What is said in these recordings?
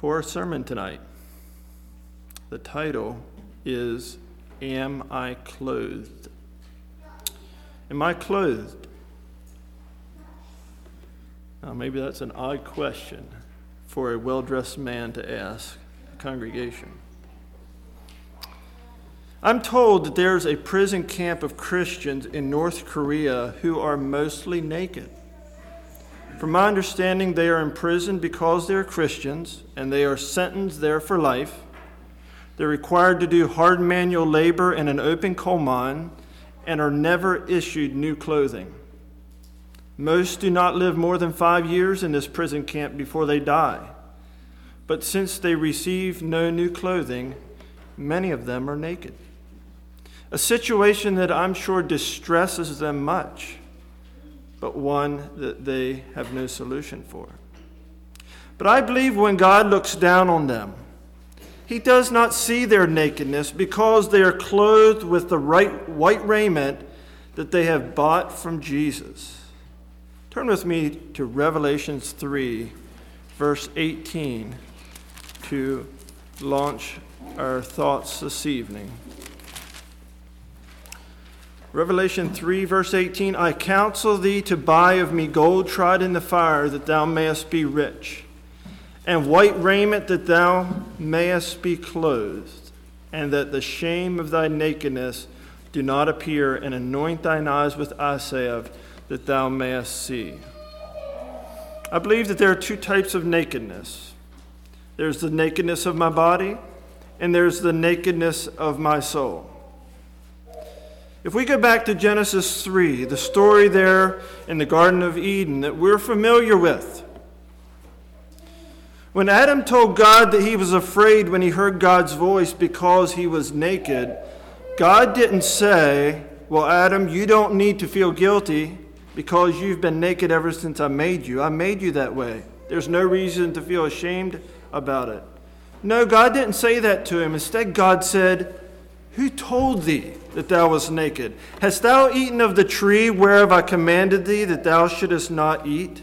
for our sermon tonight. The title is, Am I Clothed? Am I clothed? Now, maybe that's an odd question for a well-dressed man to ask a congregation. I'm told that there's a prison camp of Christians in North Korea who are mostly naked. From my understanding, they are imprisoned because they're Christians, and they are sentenced there for life. They're required to do hard manual labor in an open coal mine and are never issued new clothing. Most do not live more than 5 years in this prison camp before they die. But since they receive no new clothing, many of them are naked. A situation that I'm sure distresses them much, but one that they have no solution for. But I believe when God looks down on them, He does not see their nakedness because they are clothed with the right white raiment that they have bought from Jesus. Turn with me to Revelation 3, verse 18, to launch our thoughts this evening. Revelation 3, verse 18, I counsel thee to buy of me gold tried in the fire, that thou mayest be rich, and white raiment, that thou mayest be clothed, and that the shame of thy nakedness do not appear, and anoint thine eyes with eye salve, that thou mayest see. I believe that there are two types of nakedness. There's the nakedness of my body, and there's the nakedness of my soul. If we go back to Genesis 3, the story there in the Garden of Eden that we're familiar with, when Adam told God that he was afraid when he heard God's voice because he was naked, God didn't say, well, Adam, you don't need to feel guilty because you've been naked ever since I made you. I made you that way. There's no reason to feel ashamed about it. No, God didn't say that to him. Instead, God said, who told thee that thou wast naked? Hast thou eaten of the tree whereof I commanded thee that thou shouldest not eat?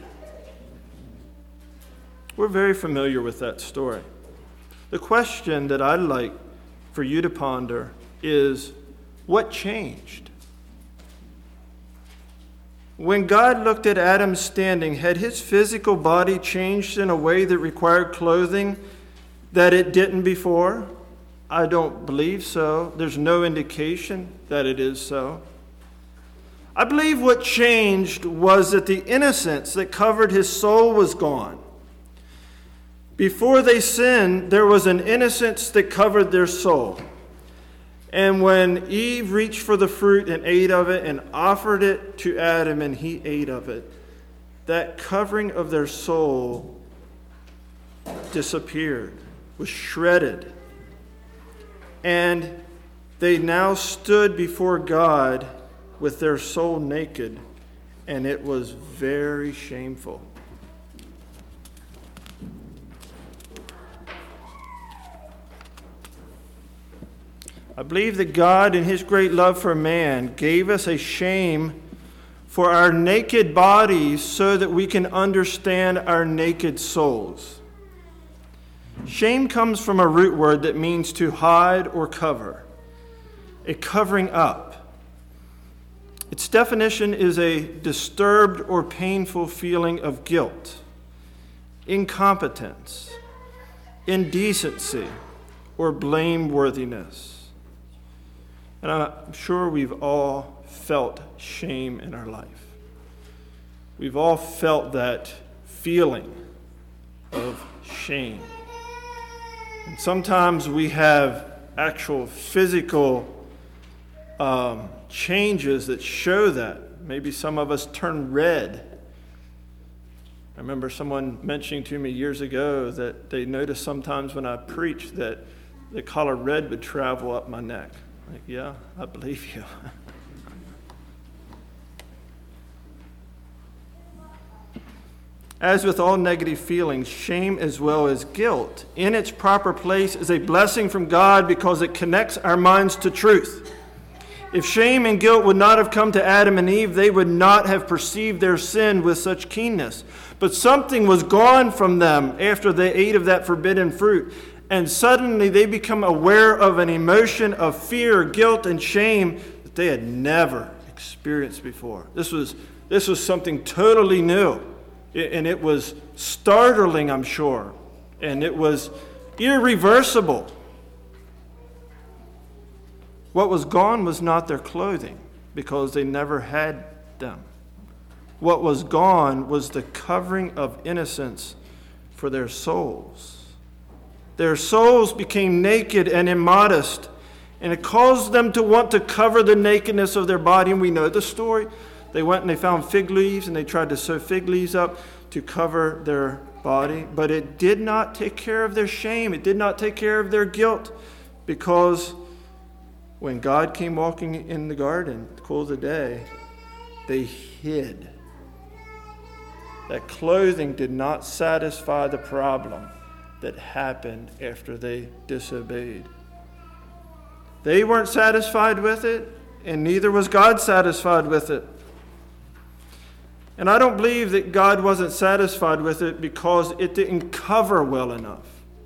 We're very familiar with that story. The question that I'd like for you to ponder is, what changed? When God looked at Adam standing, had his physical body changed in a way that required clothing that it didn't before? I don't believe so. There's no indication that it is so. I believe what changed was that the innocence that covered his soul was gone. Before they sinned, there was an innocence that covered their soul. And when Eve reached for the fruit and ate of it and offered it to Adam and he ate of it, that covering of their soul disappeared, was shredded. And they now stood before God with their soul naked, and it was very shameful. I believe that God, in His great love for man, gave us a shame for our naked bodies so that we can understand our naked souls. Shame comes from a root word that means to hide or cover, a covering up. Its definition is a disturbed or painful feeling of guilt, incompetence, indecency, or blameworthiness. And I'm sure we've all felt shame in our life. We've all felt that feeling of shame. And sometimes we have actual physical changes that show that. Maybe some of us turn red. I remember someone mentioning to me years ago that they noticed sometimes when I preached that the color red would travel up my neck. Like, yeah, I believe you. As with all negative feelings, shame as well as guilt, in its proper place, is a blessing from God because it connects our minds to truth. If shame and guilt would not have come to Adam and Eve, they would not have perceived their sin with such keenness. But something was gone from them after they ate of that forbidden fruit. And suddenly they become aware of an emotion of fear, guilt, and shame that they had never experienced before. This was something totally new. And it was startling, I'm sure. And it was irreversible. What was gone was not their clothing, because they never had them. What was gone was the covering of innocence for their souls. Their souls became naked and immodest, and it caused them to want to cover the nakedness of their body. And we know the story. They went and they found fig leaves, and they tried to sew fig leaves up to cover their body. But it did not take care of their shame. It did not take care of their guilt, because when God came walking in the garden at the cool of the day, they hid. That clothing did not satisfy the problem that happened after they disobeyed. They weren't satisfied with it, and neither was God satisfied with it. And I don't believe that God wasn't satisfied with it because it didn't cover well enough.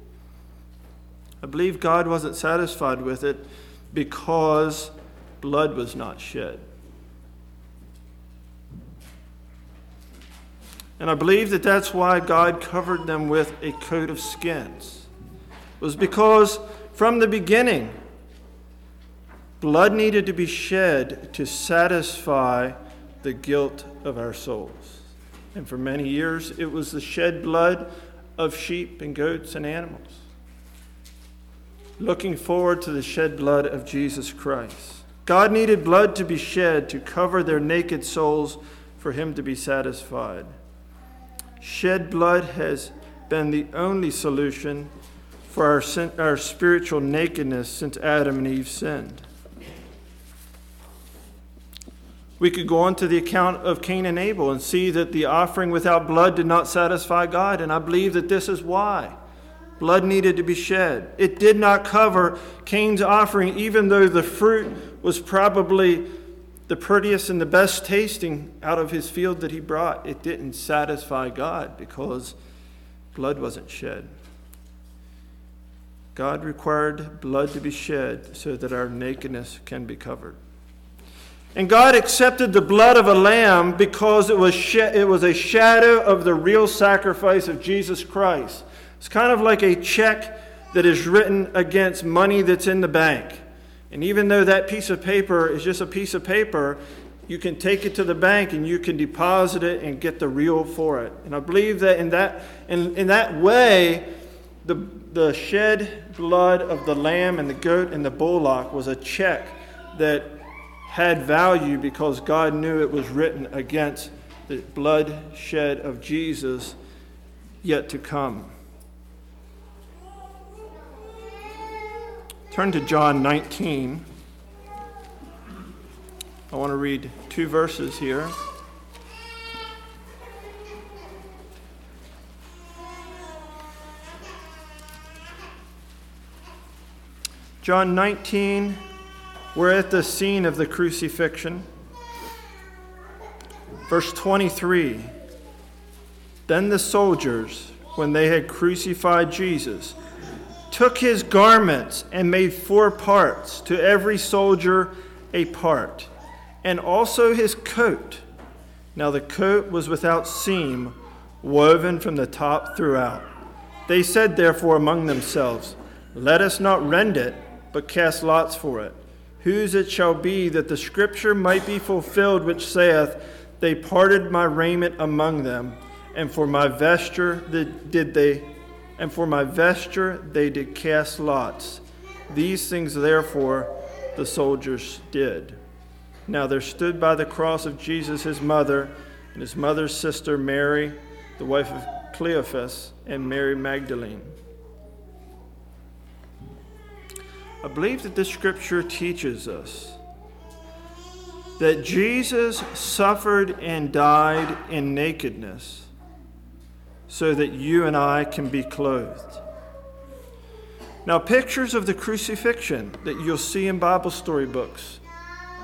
I believe God wasn't satisfied with it because blood was not shed. And I believe that that's why God covered them with a coat of skins. It was because from the beginning, blood needed to be shed to satisfy the guilt of our souls. And for many years, it was the shed blood of sheep and goats and animals, looking forward to the shed blood of Jesus Christ. God needed blood to be shed to cover their naked souls for him to be satisfied. Shed blood has been the only solution for our spiritual nakedness since Adam and Eve sinned. We could go on to the account of Cain and Abel and see that the offering without blood did not satisfy God, and I believe that this is why. Blood needed to be shed. It did not cover Cain's offering, even though the fruit was probably the prettiest and the best tasting out of his field that he brought. It didn't satisfy God because blood wasn't shed. God required blood to be shed so that our nakedness can be covered. And God accepted the blood of a lamb because it was a shadow of the real sacrifice of Jesus Christ. It's kind of like a check that is written against money that's in the bank. And even though that piece of paper is just a piece of paper, you can take it to the bank and you can deposit it and get the real for it. And I believe that in that way, the shed blood of the lamb and the goat and the bullock was a check that had value because God knew it was written against the blood shed of Jesus yet to come. Turn to John 19. I want to read 2 verses here. John 19, we're at the scene of the crucifixion. Verse 23. Then the soldiers, when they had crucified Jesus, took his garments and made 4 parts, to every soldier a part, and also his coat. Now the coat was without seam, woven from the top throughout. They said therefore among themselves, let us not rend it, but cast lots for it, whose it shall be, that the scripture might be fulfilled, which saith, they parted my raiment among them, and for my vesture they did cast lots. These things therefore the soldiers did. Now there stood by the cross of Jesus his mother, and his mother's sister Mary, the wife of Cleophas, and Mary Magdalene. I believe that this scripture teaches us that Jesus suffered and died in nakedness so that you and I can be clothed. Now, pictures of the crucifixion that you'll see in Bible storybooks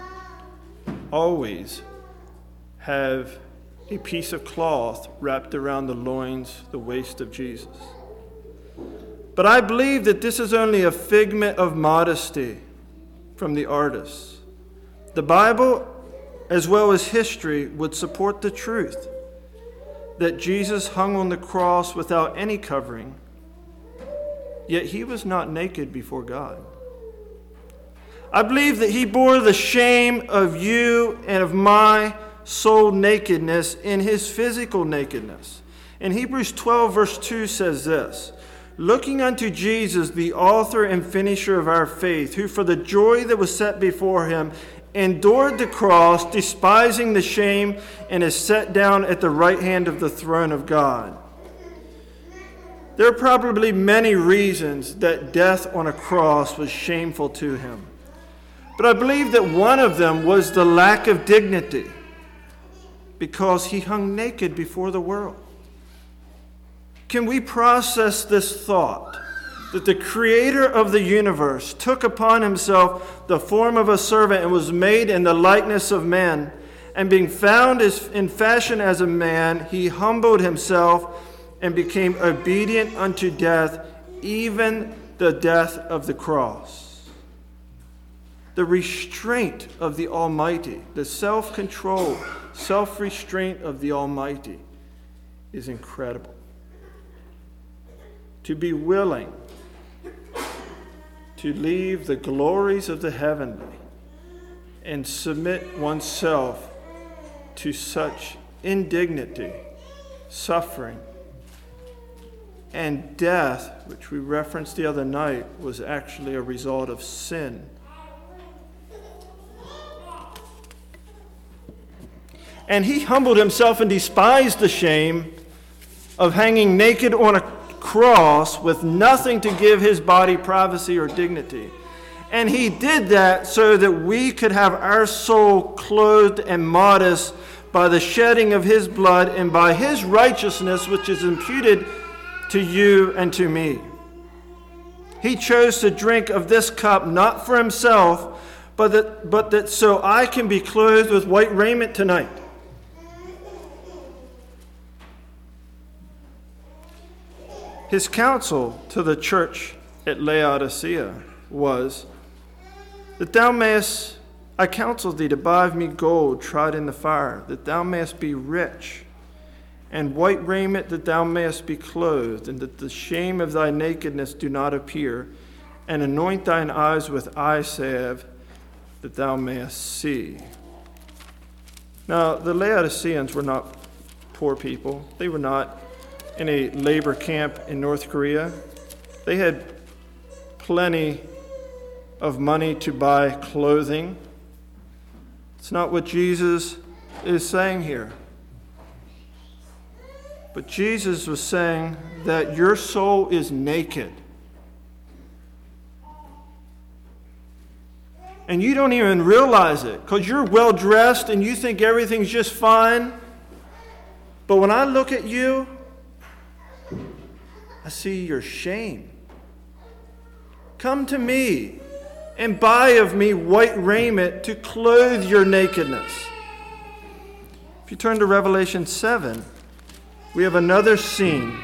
always have a piece of cloth wrapped around the loins, the waist of Jesus. But I believe that this is only a figment of modesty from the artist. The Bible, as well as history, would support the truth that Jesus hung on the cross without any covering, yet he was not naked before God. I believe that he bore the shame of you and of my soul nakedness in his physical nakedness. In Hebrews 12, verse 2 says this, "Looking unto Jesus, the author and finisher of our faith, who for the joy that was set before him endured the cross, despising the shame, and is set down at the right hand of the throne of God." There are probably many reasons that death on a cross was shameful to him. But I believe that one of them was the lack of dignity, because he hung naked before the world. Can we process this thought that the creator of the universe took upon himself the form of a servant and was made in the likeness of man, and being found in fashion as a man, he humbled himself and became obedient unto death, even the death of the cross? The restraint of the Almighty, the self-control, self-restraint of the Almighty is incredible. To be willing to leave the glories of the heavenly and submit oneself to such indignity, suffering, and death, which we referenced the other night, was actually a result of sin. And he humbled himself and despised the shame of hanging naked on a cross with nothing to give his body privacy or dignity. And he did that so that we could have our soul clothed and modest by the shedding of his blood and by his righteousness, which is imputed to you and to me. He chose to drink of this cup not for himself, but that so I can be clothed with white raiment tonight. His counsel to the church at Laodicea was that I counsel thee to buy of me gold tried in the fire, that thou mayest be rich, and white raiment that thou mayest be clothed, and that the shame of thy nakedness do not appear, and anoint thine eyes with eye salve, that thou mayest see. Now, the Laodiceans were not poor people. They were not in a labor camp in North Korea. They had plenty of money to buy clothing. It's not what Jesus is saying here. But Jesus was saying that your soul is naked. And you don't even realize it because you're well dressed and you think everything's just fine. But when I look at you, I see your shame. Come to me and buy of me white raiment to clothe your nakedness. If you turn to Revelation 7, we have another scene.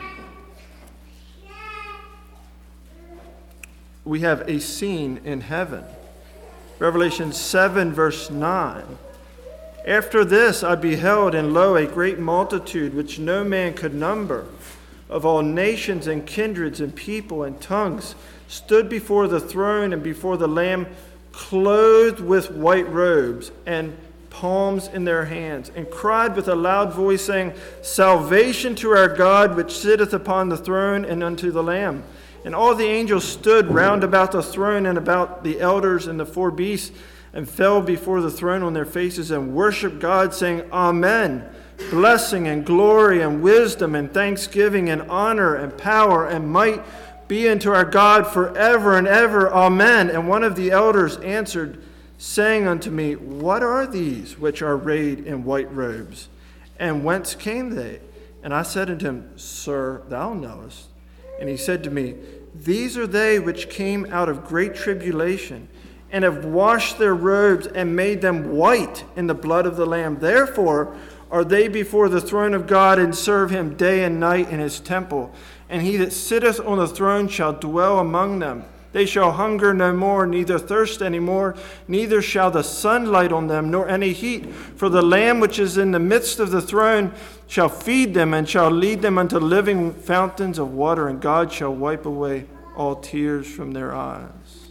We have a scene in heaven. Revelation 7, verse 9. After this I beheld, and lo, a great multitude, which no man could number, of all nations and kindreds and people and tongues, stood before the throne and before the Lamb, clothed with white robes and palms in their hands, and cried with a loud voice, saying, Salvation to our God, which sitteth upon the throne, and unto the Lamb. And all the angels stood round about the throne and about the elders and the four beasts, and fell before the throne on their faces, and worshiped God, saying, Amen. Blessing and glory and wisdom and thanksgiving and honor and power and might be unto our God forever and ever. Amen. And one of the elders answered, saying unto me, What are these which are arrayed in white robes? And whence came they? And I said unto him, Sir, thou knowest. And he said to me, These are they which came out of great tribulation and have washed their robes and made them white in the blood of the Lamb. Therefore are they before the throne of God, and serve him day and night in his temple. And he that sitteth on the throne shall dwell among them. They shall hunger no more, neither thirst any more, neither shall the sun light on them, nor any heat. For the Lamb which is in the midst of the throne shall feed them, and shall lead them unto living fountains of water, and God shall wipe away all tears from their eyes.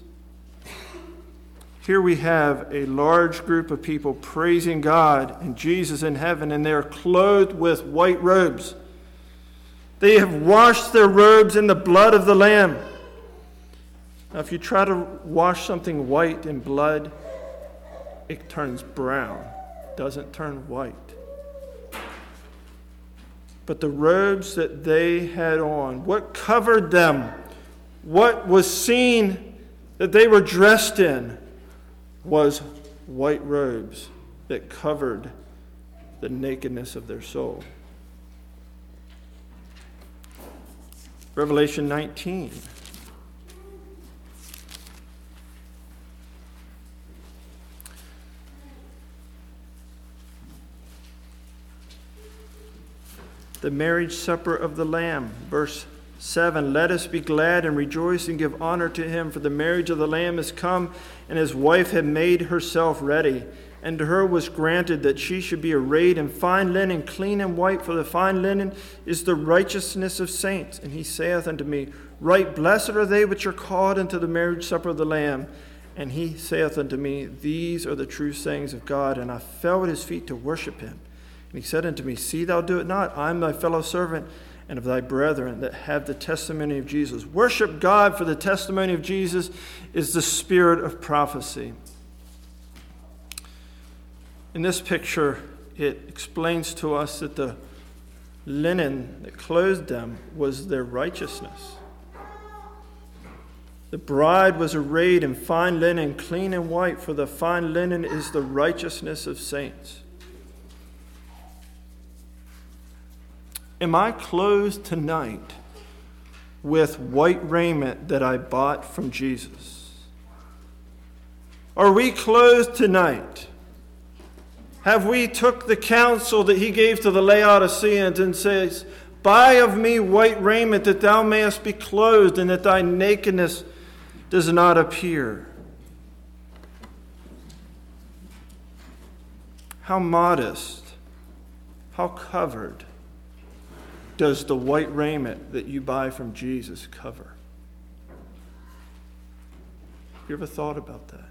Here we have a large group of people praising God and Jesus in heaven, and they are clothed with white robes. They have washed their robes in the blood of the Lamb. Now, if you try to wash something white in blood, it turns brown. It doesn't turn white. But the robes that they had on, what covered them, what was seen that they were dressed in, was white robes that covered the nakedness of their soul. Revelation 19. The marriage supper of the Lamb, verse 7. Let us be glad and rejoice and give honor to him, for the marriage of the Lamb is come, and his wife had made herself ready. And to her was granted that she should be arrayed in fine linen, clean and white, for the fine linen is the righteousness of saints. And he saith unto me, Right blessed are they which are called unto the marriage supper of the Lamb. And he saith unto me, These are the true sayings of God. And I fell at his feet to worship him. And he said unto me, See thou do it not. I am thy fellow servant, and of thy brethren that have the testimony of Jesus. Worship God, for the testimony of Jesus is the spirit of prophecy. In this picture, it explains to us that the linen that clothed them was their righteousness. The bride was arrayed in fine linen, clean and white, for the fine linen is the righteousness of saints. Am I clothed tonight with white raiment that I bought from Jesus? Are we clothed tonight? Have we took the counsel that he gave to the Laodiceans and says, Buy of me white raiment that thou mayest be clothed, and that thy nakedness does not appear? How modest, how covered does the white raiment that you buy from Jesus cover? Have you ever thought about that?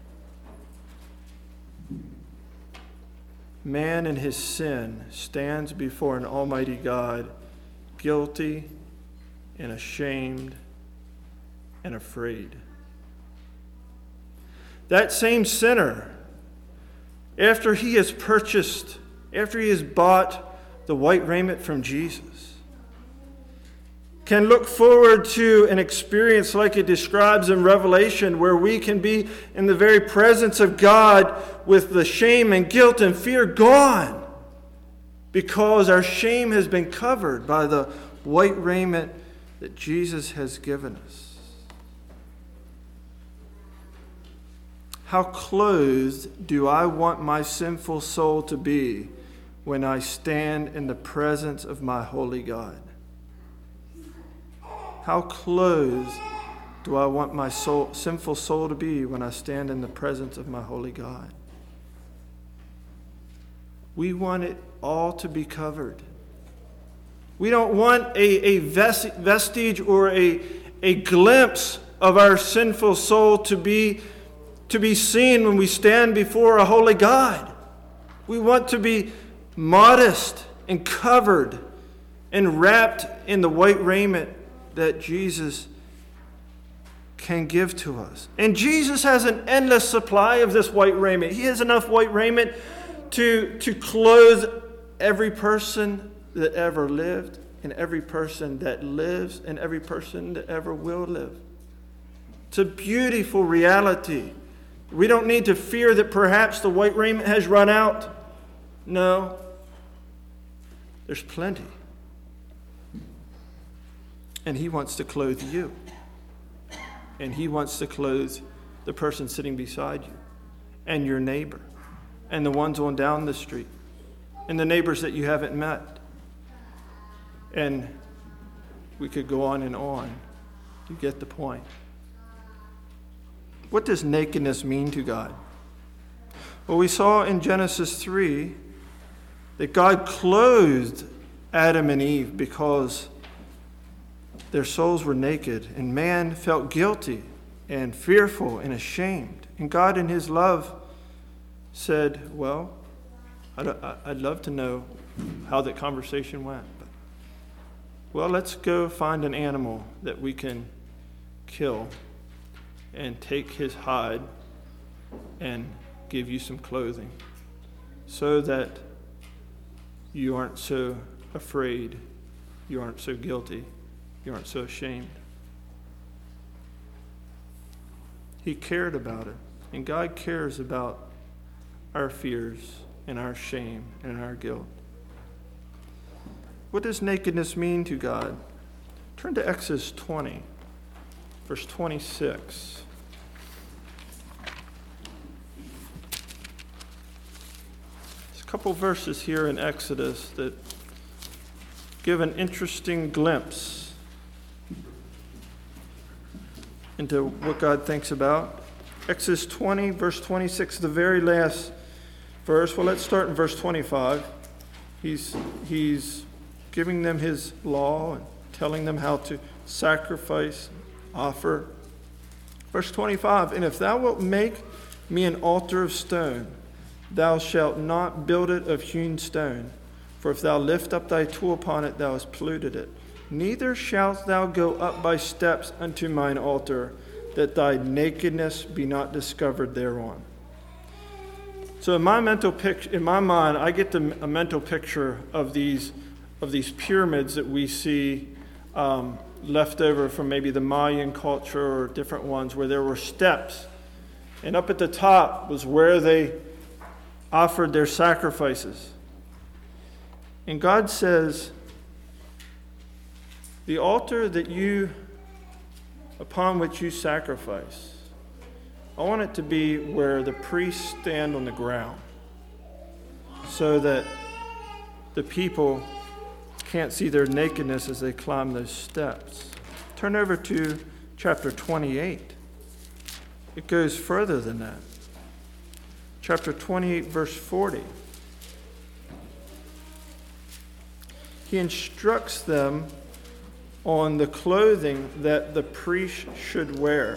Man in his sin stands before an almighty God, guilty and ashamed and afraid. That same sinner, after he has purchased, after he has bought the white raiment from Jesus, can look forward to an experience like it describes in Revelation, where we can be in the very presence of God with the shame and guilt and fear gone, because our shame has been covered by the white raiment that Jesus has given us. How clothed do I want my sinful soul to be when I stand in the presence of my holy God? How clothed do I want my sinful soul to be when I stand in the presence of my holy God? We want it all to be covered. We don't want a vestige or a glimpse of our sinful soul to be seen when we stand before a holy God. We want to be modest and covered and wrapped in the white raiment that Jesus can give to us. And Jesus has an endless supply of this white raiment. He has enough white raiment to clothe every person that ever lived, and every person that lives, and every person that ever will live. It's a beautiful reality. We don't need to fear that perhaps the white raiment has run out. No. There's plenty. And he wants to clothe you. And he wants to clothe the person sitting beside you, and your neighbor, and the ones on down the street, and the neighbors that you haven't met. And we could go on and on. You get the point. What does nakedness mean to God? Well, we saw in Genesis 3 that God clothed Adam and Eve because their souls were naked, and man felt guilty and fearful and ashamed. And God in his love said, well, I'd love to know how that conversation went. Well, let's go find an animal that we can kill and take his hide and give you some clothing so that you aren't so afraid, you aren't so guilty, you aren't so ashamed. He cared about it, and God cares about our fears and our shame and our guilt. What does nakedness mean to God? Turn to Exodus 20, verse 26. There's a couple verses here in Exodus that give an interesting glimpse into what God thinks about. Exodus 20, verse 26, the very last verse. Well, let's start in verse 25. He's giving them his law and telling them how to sacrifice, offer. Verse 25, and if thou wilt make me an altar of stone, thou shalt not build it of hewn stone. For if thou lift up thy tool upon it, thou hast polluted it. Neither shalt thou go up by steps unto mine altar, that thy nakedness be not discovered thereon. So in my mind, I get a mental picture of these pyramids that we see left over from maybe the Mayan culture or different ones, where there were steps, and up at the top was where they offered their sacrifices. And God says, the altar upon which you sacrifice, I want it to be where the priests stand on the ground, so that the people can't see their nakedness as they climb those steps. Turn over to chapter 28. It goes further than that. Chapter 28, verse 40. He instructs them on the clothing that the priest should wear.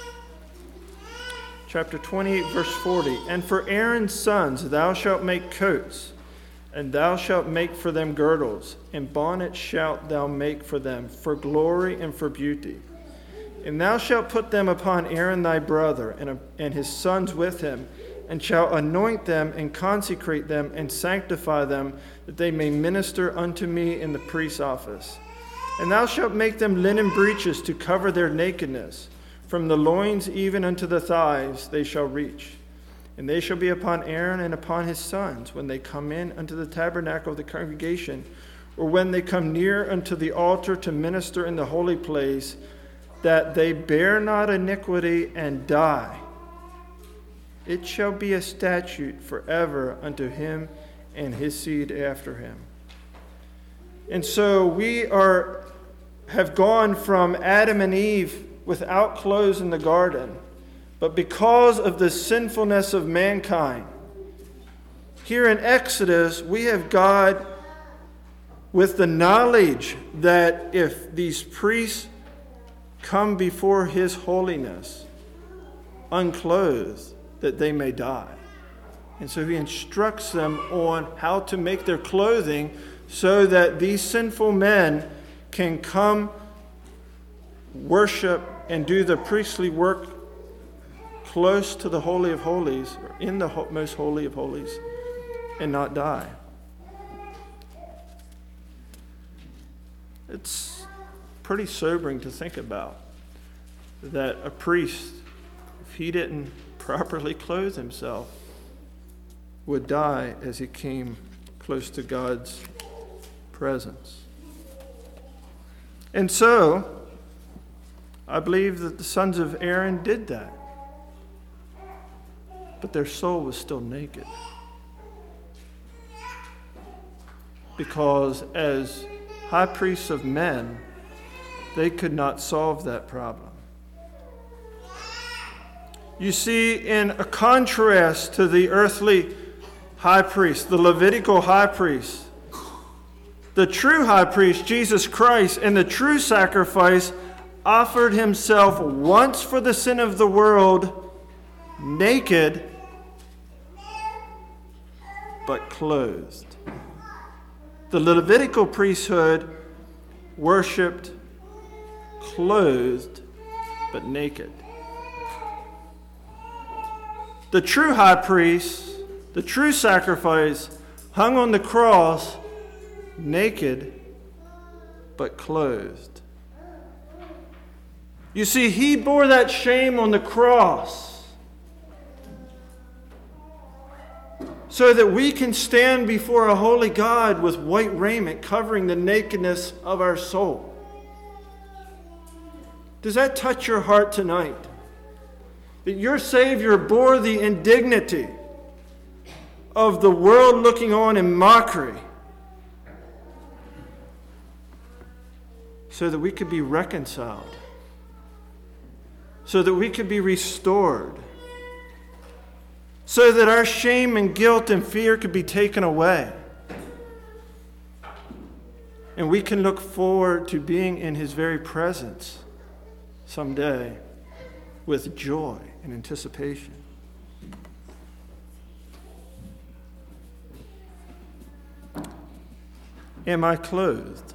Chapter 28, verse 40. And for Aaron's sons thou shalt make coats, and thou shalt make for them girdles, and bonnets shalt thou make for them, for glory and for beauty. And thou shalt put them upon Aaron thy brother, and his sons with him, and shalt anoint them, and consecrate them, and sanctify them, that they may minister unto me in the priest's office. And thou shalt make them linen breeches to cover their nakedness. From the loins even unto the thighs they shall reach. And they shall be upon Aaron and upon his sons when they come in unto the tabernacle of the congregation, or when they come near unto the altar to minister in the holy place, that they bear not iniquity and die. It shall be a statute forever unto him and his seed after him. And so we have gone from Adam and Eve without clothes in the garden, but because of the sinfulness of mankind, here in Exodus, we have God with the knowledge that if these priests come before his holiness unclothed, that they may die. And so he instructs them on how to make their clothing so that these sinful men can come worship and do the priestly work close to the Holy of Holies, or in the most holy of holies, and not die. It's pretty sobering to think about that a priest, if he didn't properly clothe himself, would die as he came close to God's presence. And so, I believe that the sons of Aaron did that. but their soul was still naked. Because as high priests of men, they could not solve that problem. You see, in a contrast to the earthly high priest, the Levitical high priest, the true high priest, Jesus Christ, and the true sacrifice offered himself once for the sin of the world, naked, but clothed. The Levitical priesthood worshipped clothed, but naked. The true high priest, the true sacrifice, hung on the cross, naked, but clothed. You see, he bore that shame on the cross so that we can stand before a holy God with white raiment covering the nakedness of our soul. Does that touch your heart tonight? That your Savior bore the indignity of the world looking on in mockery so that we could be reconciled, so that we could be restored, so that our shame and guilt and fear could be taken away. And we can look forward to being in his very presence someday with joy and anticipation. Am I clothed?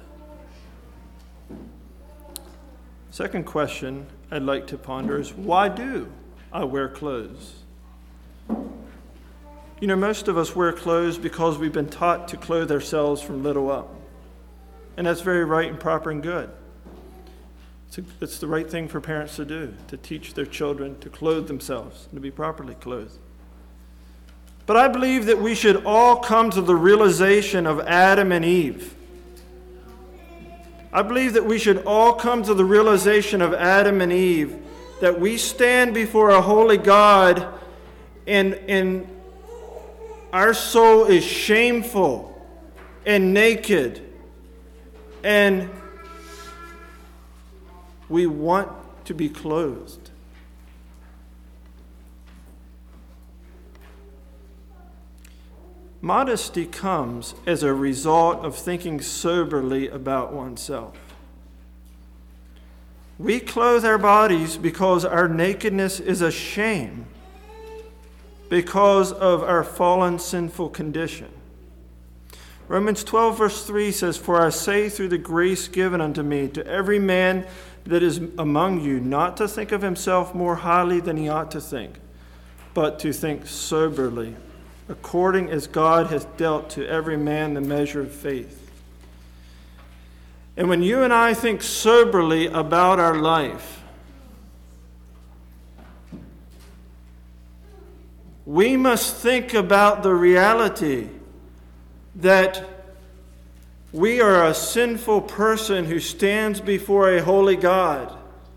Second question I'd like to ponder is, why do I wear clothes? You know, most of us wear clothes because we've been taught to clothe ourselves from little up. And that's very right and proper and good. It's the right thing for parents to do, to teach their children to clothe themselves and to be properly clothed. But I believe that we should all come to the realization of Adam and Eve. I believe that we should all come to the realization of Adam and Eve, that we stand before a holy God and our soul is shameful and naked, and we want to be clothed. Modesty comes as a result of thinking soberly about oneself. We clothe our bodies because our nakedness is a shame, because of our fallen sinful condition. Romans 12 verse 3 says, "For I say through the grace given unto me, to every man that is among you, not to think of himself more highly than he ought to think, but to think soberly, according as God hath dealt to every man the measure of faith." And when you and I think soberly about our life, we must think about the reality that we are a sinful person who stands before a holy God.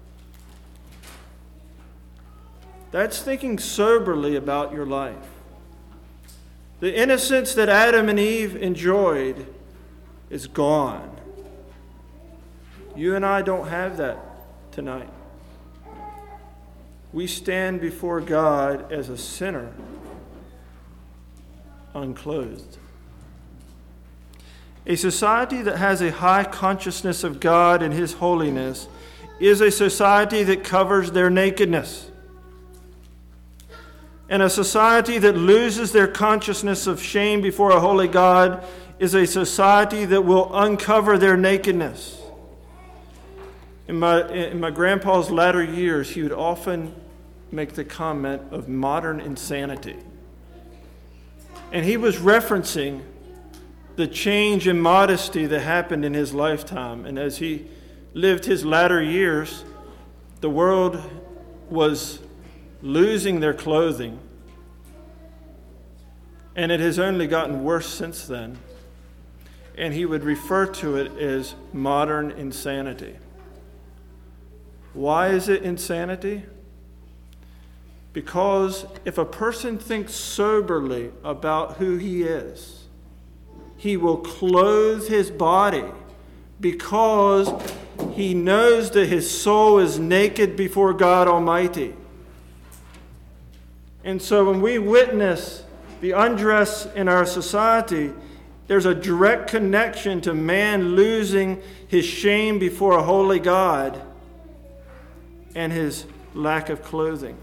That's thinking soberly about your life. The innocence that Adam and Eve enjoyed is gone. You and I don't have that tonight. We stand before God as a sinner, unclothed. A society that has a high consciousness of God and his holiness is a society that covers their nakedness. And a society that loses their consciousness of shame before a holy God is a society that will uncover their nakedness. In my grandpa's latter years, he would often make the comment of modern insanity. And he was referencing the change in modesty that happened in his lifetime. And as he lived his latter years, the world was losing their clothing. And it has only gotten worse since then. And he would refer to it as modern insanity. Why is it insanity? Because if a person thinks soberly about who he is, he will clothe his body because he knows that his soul is naked before God Almighty. And so when we witness the undress in our society, there's a direct connection to man losing his shame before a holy God and his lack of clothing.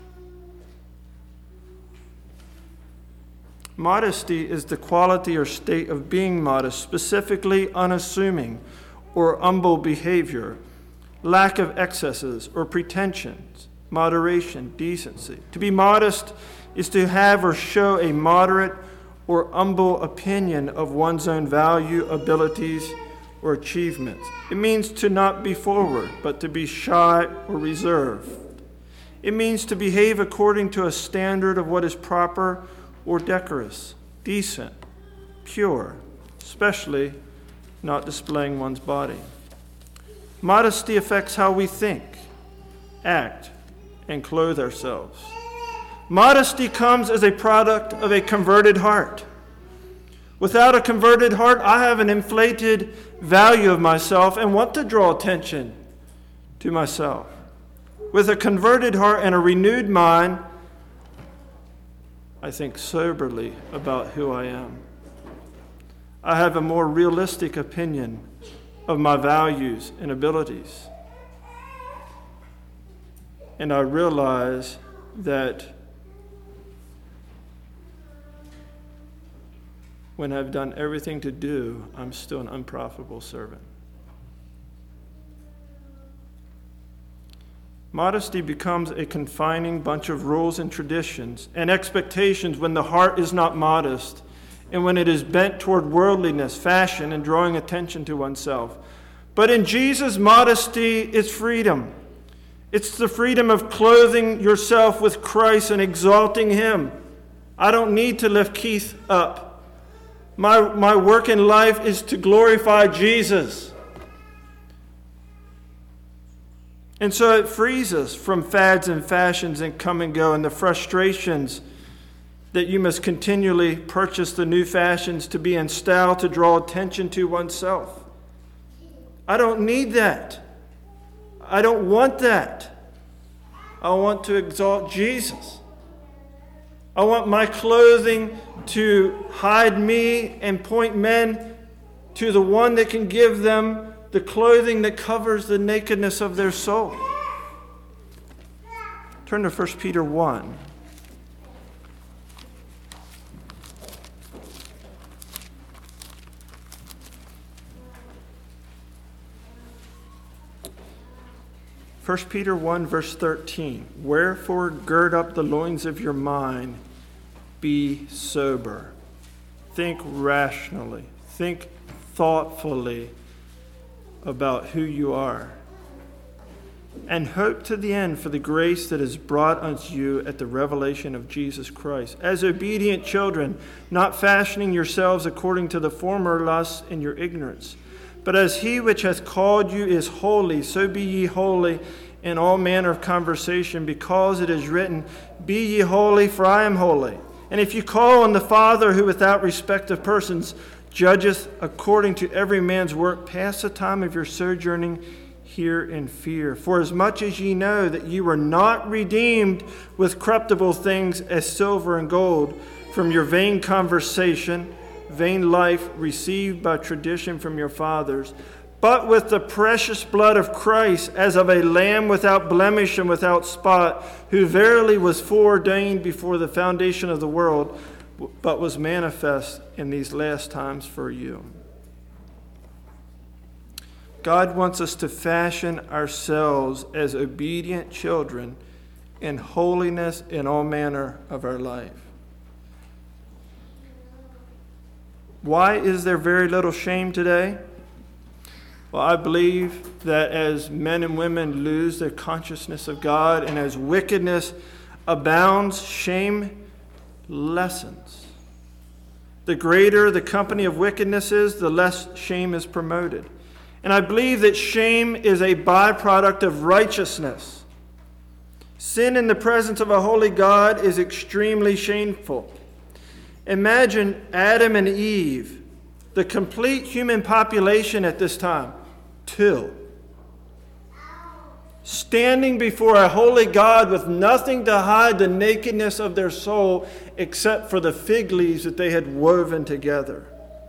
Modesty is the quality or state of being modest, specifically unassuming or humble behavior, lack of excesses or pretensions, moderation, decency. To be modest is to have or show a moderate or humble opinion of one's own value, abilities, or achievements. It means to not be forward, but to be shy or reserved. It means to behave according to a standard of what is proper or decorous, decent, pure, especially not displaying one's body. Modesty affects how we think, act, and clothe ourselves. Modesty comes as a product of a converted heart. Without a converted heart, I have an inflated value of myself and want to draw attention to myself. With a converted heart and a renewed mind, I think soberly about who I am. I have a more realistic opinion of my values and abilities. And I realize that when I've done everything to do, I'm still an unprofitable servant. Modesty becomes a confining bunch of rules and traditions and expectations when the heart is not modest and when it is bent toward worldliness, fashion, and drawing attention to oneself. But in Jesus, modesty is freedom. It's the freedom of clothing yourself with Christ and exalting Him. I don't need to lift Keith up. My work in life is to glorify Jesus. And so it frees us from fads and fashions and come and go and the frustrations that you must continually purchase the new fashions to be in style to draw attention to oneself. I don't need that. I don't want that. I want to exalt Jesus. I want my clothing to hide me and point men to the one that can give them the clothing that covers the nakedness of their soul. Turn to 1 Peter 1. First Peter 1, verse 13. Wherefore gird up the loins of your mind, be sober. Think rationally. Think thoughtfully about who you are. And hope to the end for the grace that is brought unto you at the revelation of Jesus Christ. As obedient children, not fashioning yourselves according to the former lusts in your ignorance. But as he which hath called you is holy, so be ye holy in all manner of conversation, because it is written, Be ye holy, for I am holy. And if you call on the Father, who without respect of persons judgeth according to every man's work, pass the time of your sojourning here in fear. For as much as ye know that ye were not redeemed with corruptible things as silver and gold from your vain conversation, vain life received by tradition from your fathers, but with the precious blood of Christ, as of a lamb without blemish and without spot, who verily was foreordained before the foundation of the world, but was manifest in these last times for you. God wants us to fashion ourselves as obedient children in holiness in all manner of our life. Why is there very little shame today? Well, I believe that as men and women lose their consciousness of God and as wickedness abounds, shame lessens. The greater the company of wickedness is, the less shame is promoted. And I believe that shame is a byproduct of righteousness. Sin in the presence of a holy God is extremely shameful. Imagine Adam and Eve, the complete human population at this time, 2, standing before a holy God with nothing to hide the nakedness of their soul except for the fig leaves that they had woven together.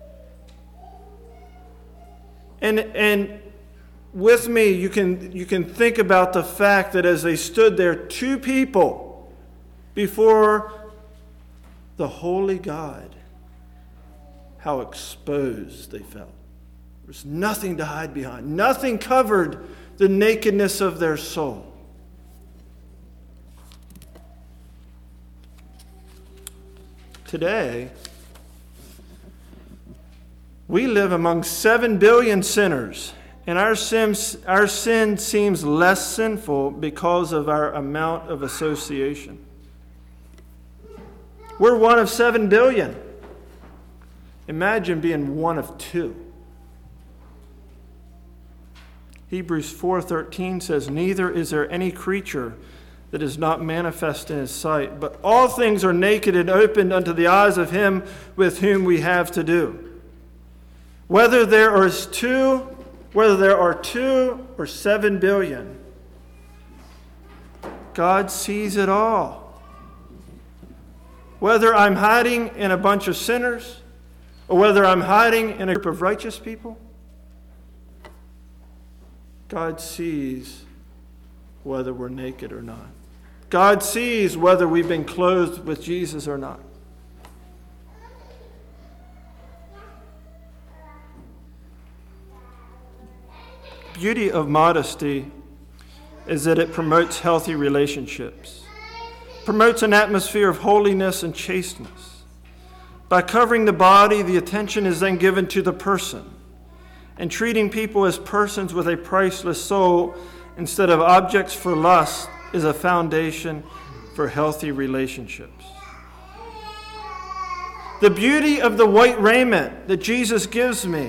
And with me, you can think about the fact that as they stood there, 2 people before the holy God, how exposed they felt. There was nothing to hide behind. Nothing covered the nakedness of their soul. Today, we live among 7 billion sinners, and our sin seems less sinful because of our amount of association. We're one of 7 billion. Imagine being one of 2. Hebrews 4:13 says, "Neither is there any creature that is not manifest in his sight, but all things are naked and opened unto the eyes of him with whom we have to do." Whether there are 2 or 7 billion, God sees it all. Whether I'm hiding in a bunch of sinners, or whether I'm hiding in a group of righteous people, God sees whether we're naked or not. God sees whether we've been clothed with Jesus or not. The beauty of modesty is that it promotes healthy relationships, promotes an atmosphere of holiness and chasteness. By covering the body, the attention is then given to the person, and treating people as persons with a priceless soul instead of objects for lust is a foundation for healthy relationships. The beauty of the white raiment that Jesus gives me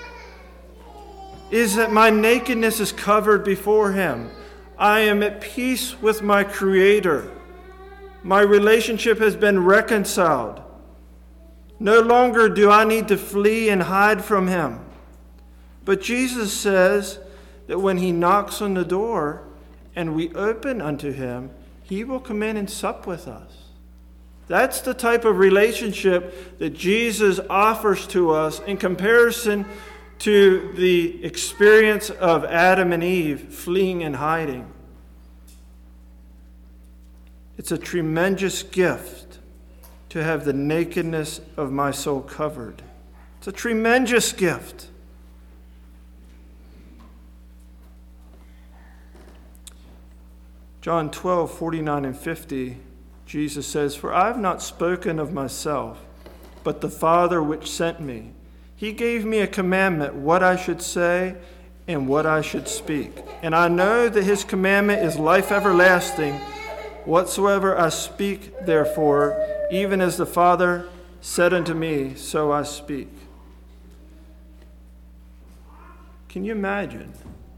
is that my nakedness is covered before him. I am at peace with my Creator. My relationship has been reconciled. No longer do I need to flee and hide from him. But Jesus says that when he knocks on the door and we open unto him, he will come in and sup with us. That's the type of relationship that Jesus offers to us in comparison to the experience of Adam and Eve fleeing and hiding. It's a tremendous gift to have the nakedness of my soul covered. It's a tremendous gift. John 12:49 and 50, Jesus says, "For I have not spoken of myself, but the Father which sent me. He gave me a commandment, what I should say and what I should speak. And I know that his commandment is life everlasting. Whatsoever I speak, therefore, even as the Father said unto me, so I speak." Can you imagine?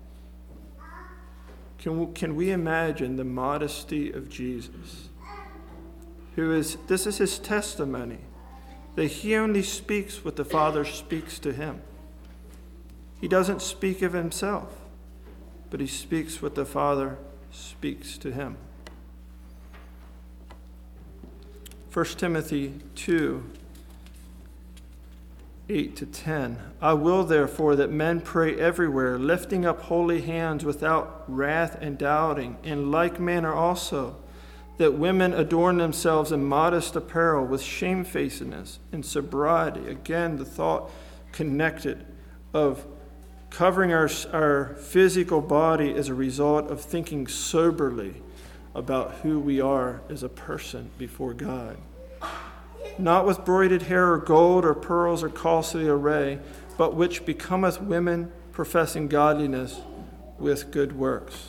Can we imagine the modesty of Jesus? This is his testimony, that he only speaks what the Father speaks to him. He doesn't speak of himself, but he speaks what the Father speaks to him. 1 Timothy 2:8-10. "I will therefore that men pray everywhere, lifting up holy hands without wrath and doubting. In like manner also, that women adorn themselves in modest apparel with shamefacedness and sobriety." Again, the thought connected of covering our physical body as a result of thinking soberly about who we are as a person before God. Not with broided hair or gold or pearls or costly array, but which becometh women professing godliness with good works.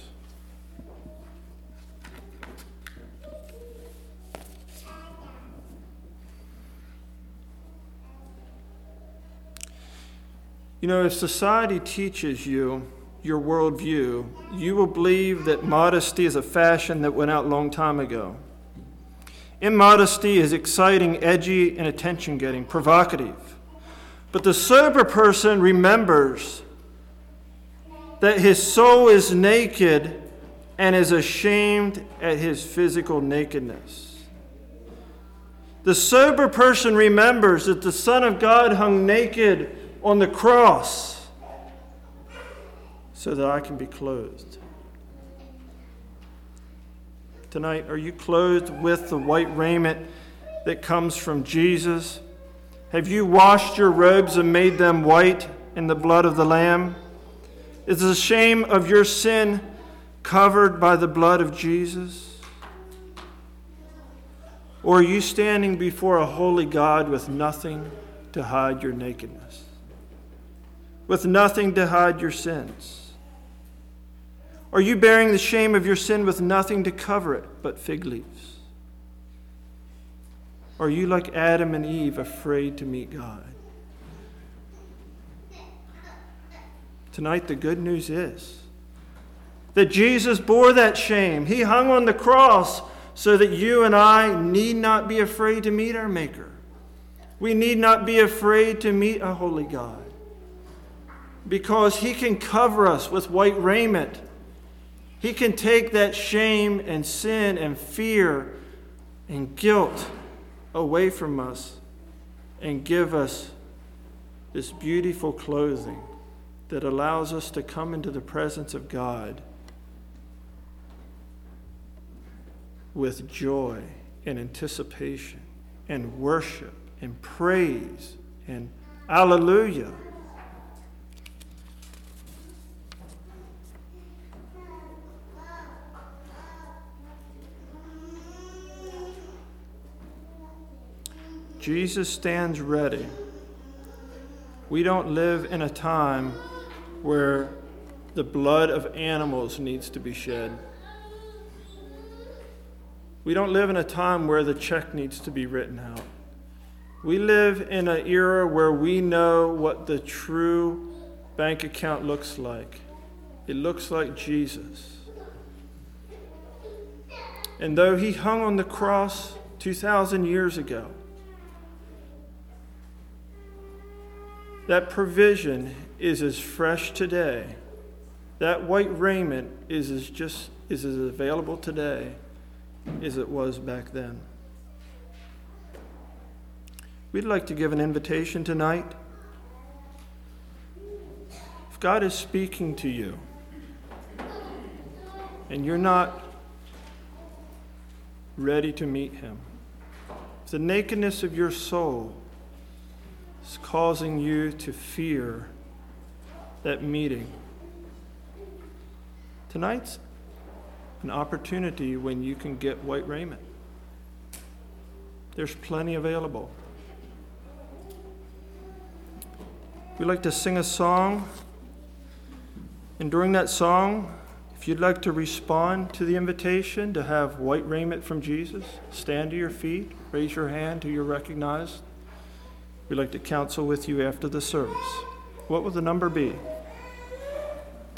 You know, if society teaches you your worldview, you will believe that modesty is a fashion that went out a long time ago. Immodesty is exciting, edgy, and attention-getting, provocative. But the sober person remembers that his soul is naked and is ashamed at his physical nakedness. The sober person remembers that the Son of God hung naked on the cross so that I can be clothed. Tonight, are you clothed with the white raiment that comes from Jesus? Have you washed your robes and made them white in the blood of the Lamb? Is the shame of your sin covered by the blood of Jesus? Or are you standing before a holy God with nothing to hide your nakedness? With nothing to hide your sins? Are you bearing the shame of your sin with nothing to cover it but fig leaves? Are you like Adam and Eve, afraid to meet God? Tonight, the good news is that Jesus bore that shame. He hung on the cross so that you and I need not be afraid to meet our Maker. We need not be afraid to meet a holy God, because He can cover us with white raiment. He can take that shame and sin and fear and guilt away from us and give us this beautiful clothing that allows us to come into the presence of God with joy and anticipation and worship and praise and hallelujah. Jesus stands ready. We don't live in a time where the blood of animals needs to be shed. We don't live in a time where the check needs to be written out. We live in an era where we know what the true bank account looks like. It looks like Jesus. And though He hung on the cross 2,000 years ago, that provision is as fresh today. That white raiment is as available today as it was back then. We'd like to give an invitation tonight. If God is speaking to you and you're not ready to meet Him, if the nakedness of your soul is causing you to fear that meeting, tonight's an opportunity when you can get white raiment. There's plenty available. We'd like to sing a song, and during that song, if you'd like to respond to the invitation to have white raiment from Jesus, stand to your feet, raise your hand till you're recognized. We'd like to counsel with you after the service. What will the number be?